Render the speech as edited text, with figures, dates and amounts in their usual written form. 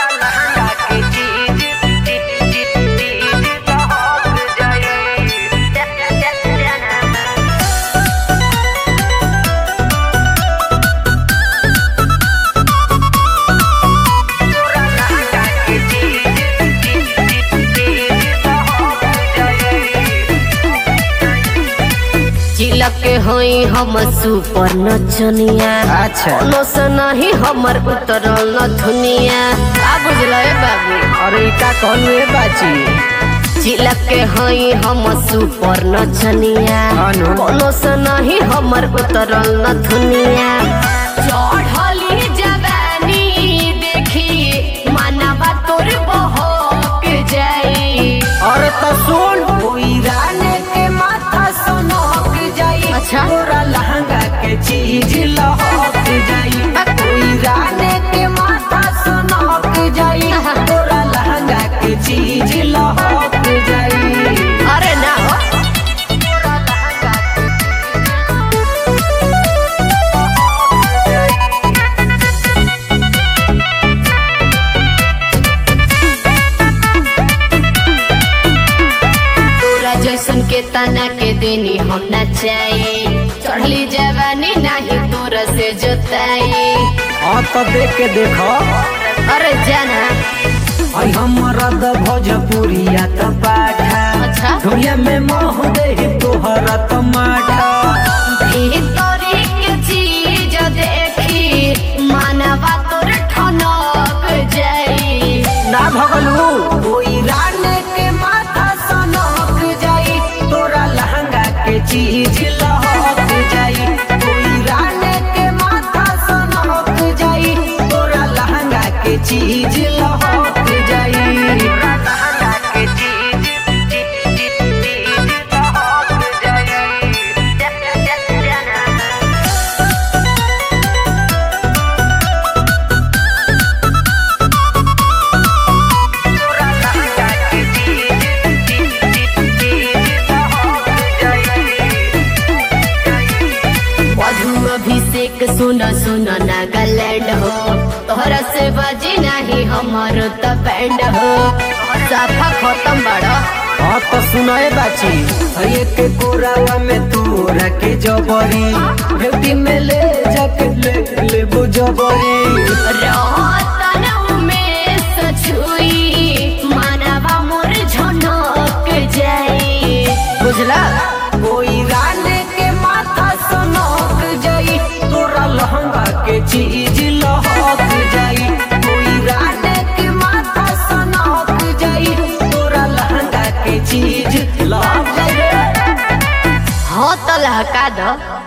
के होई हम सुपर नचनिया। अच्छा कोनो से नहीं हमर उतरल न दुनिया। आ बुझले बाबू? अरे का कहलू ए बाची? जिला के होई हम सुपर नचनिया। कोनो से नहीं हमर उतरल न दुनिया। चढ़ली जवानी देखी मानवा तोर बहक जाई। अरे तो सुन कोई राने के माथा सनक जाई। अच्छा तोरा लहंगा के चीज लहक जाई। कोई राने के माथा सनक जाई। तोरा लहंगा के चीज लहक जाई। अरे ना हो जैसन के तना के देनी हम नचाई। चढ़ली जवानी नहीं तोर से जोताई। हाँ तो देख के देखो। अरे जाना आई हमारा द भोजपुरिया तो पाठा। अच्छा दुनिया में मोह दे तोहरा टमाटा। भीतरी के चीज देखी मानवा तोर ठनक जाई। ना भगलू कोई राने के माथा सनक जाई। तोरा लहंगा के चीज लहक जाई। कोई राने के माथा सनक जाई। तोरा लहंगा के चीज लहक जाई। तोरा लहंगा के चीज लहक जाई। अभिषेक सुन सुन नागालैंड हो। तोहरा से बजी नहीं हमर त बैंड हो। साफा खत्म बड़ा। हाँ तो सुनाए बाची एक कोरावा में तोरा के जबरी। बेटी में ले जाके ले वो जबरी। रतन में सछुई मानवा मोर झनक जाई। बुझला कोई राने के माथा सनक जाई। तोरा लहंगा के चीज लहक जाई। कोई राने के माथा सनक जाई। तोरा लहंगा के चीज लहक जाई। हाँ तो लहका दो।